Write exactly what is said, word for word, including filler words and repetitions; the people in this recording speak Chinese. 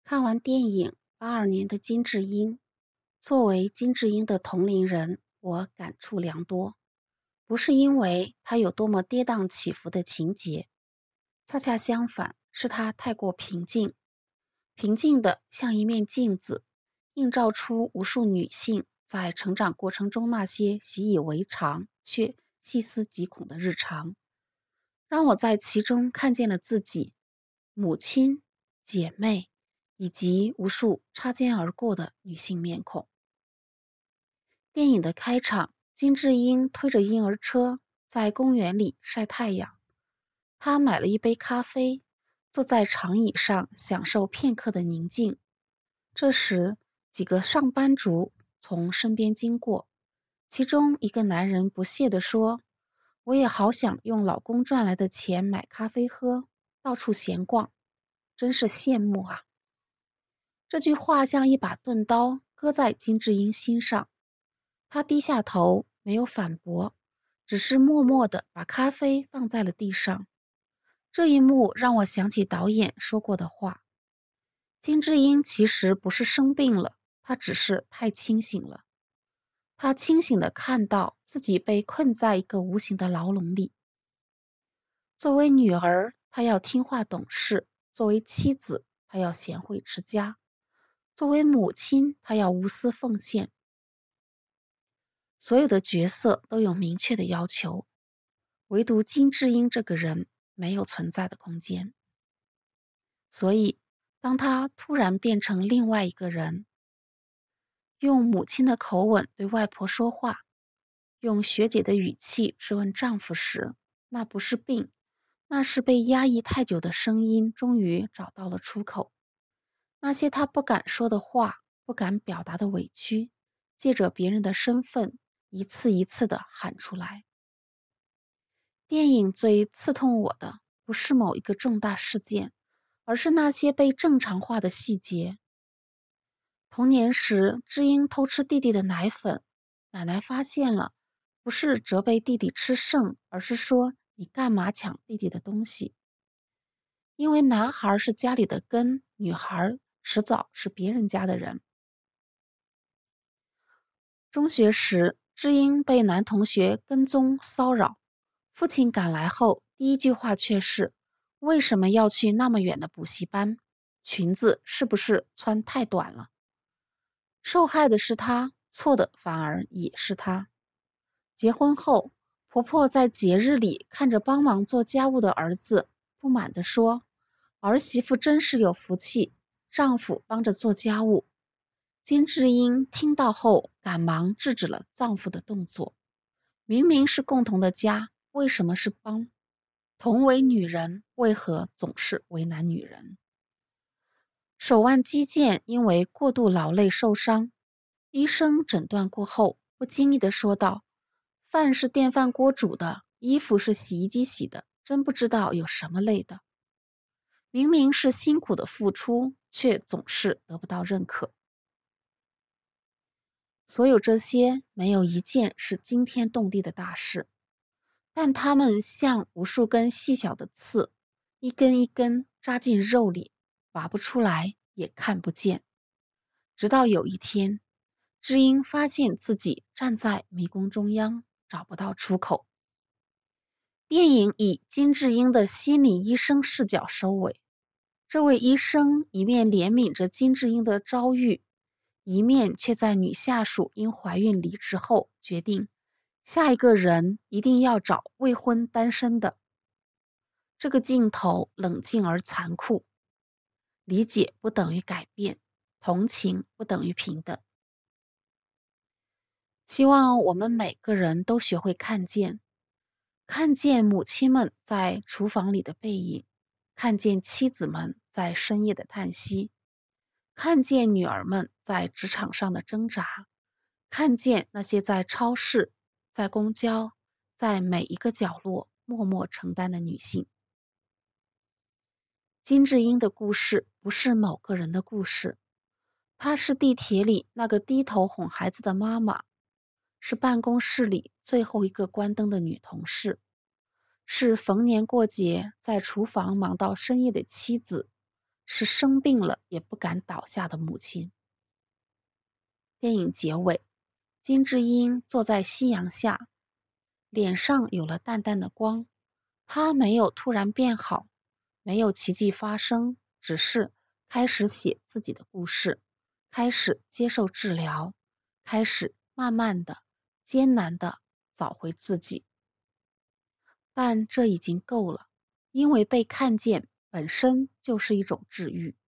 看完电影八二年的金智英，作为金智英的同龄人，我感触良多。不是因为她有多么跌宕起伏的情节，恰恰相反，是她太过平静，平静的像一面镜子，映照出无数女性在成长过程中那些习以为常却细思极恐的日常，让我在其中看见了自己、母亲、姐妹以及无数擦肩而过的女性面孔。电影的开场，金智英推着婴儿车在公园里晒太阳。她买了一杯咖啡，坐在长椅上享受片刻的宁静。这时，几个上班族从身边经过，其中一个男人不屑地说：“我也好想用老公赚来的钱买咖啡喝，到处闲逛，真是羡慕啊！”这句话像一把钝刀割在金智英心上。他低下头，没有反驳，只是默默地把咖啡放在了地上。这一幕让我想起导演说过的话：金智英其实不是生病了，她只是太清醒了。她清醒地看到自己被困在一个无形的牢笼里。作为女儿，她要听话懂事；作为妻子，她要贤惠持家；作为母亲，她要无私奉献。所有的角色都有明确的要求，唯独金智英这个人没有存在的空间。所以，当她突然变成另外一个人，用母亲的口吻对外婆说话，用学姐的语气质问丈夫时，那不是病，那是被压抑太久的声音终于找到了出口。那些她不敢说的话，不敢表达的委屈，借着别人的身份，一次一次地喊出来。电影最刺痛我的，不是某一个重大事件，而是那些被正常化的细节。童年时，知英偷吃弟弟的奶粉，奶奶发现了，不是责备弟弟吃剩，而是说你干嘛抢弟弟的东西？因为男孩是家里的根，女孩迟早是别人家的人。中学时，知英被男同学跟踪骚扰，父亲赶来后，第一句话却是：为什么要去那么远的补习班？裙子是不是穿太短了？受害的是她，错的反而也是她。结婚后，婆婆在节日里看着帮忙做家务的儿子，不满地说：儿媳妇真是有福气，丈夫帮着做家务。金智英听到后，赶忙制止了丈夫的动作。明明是共同的家，为什么是帮？同为女人，为何总是为难女人？手腕肌腱因为过度劳累受伤，医生诊断过后，不经意地说道：饭是电饭锅煮的，衣服是洗衣机洗的，真不知道有什么累的。明明是辛苦的付出，却总是得不到认可。所有这些，没有一件是惊天动地的大事，但它们像无数根细小的刺，一根一根扎进肉里，拔不出来，也看不见。直到有一天，知英发现自己站在迷宫中央，找不到出口。电影以金智英的心理医生视角收尾，这位医生一面怜悯着金智英的遭遇，一面却在女下属因怀孕离职后决定，下一个人一定要找未婚单身的。这个镜头冷静而残酷，理解不等于改变，同情不等于平等。希望我们每个人都学会看见，看见母亲们在厨房里的背影，看见妻子们在深夜的叹息，看见女儿们在职场上的挣扎，看见那些在超市、在公交、在每一个角落默默承担的女性。金智英的故事不是某个人的故事，她是地铁里那个低头哄孩子的妈妈，是办公室里最后一个关灯的女同事，是逢年过节在厨房忙到深夜的妻子， 是生病了也不敢倒下的母亲。电影结尾，金智英坐在夕阳下，脸上有了淡淡的光。她没有突然变好，没有奇迹发生，只是开始写自己的故事，开始接受治疗，开始慢慢的、艰难的找回自己。但这已经够了，因为被看见本身就是一种治愈。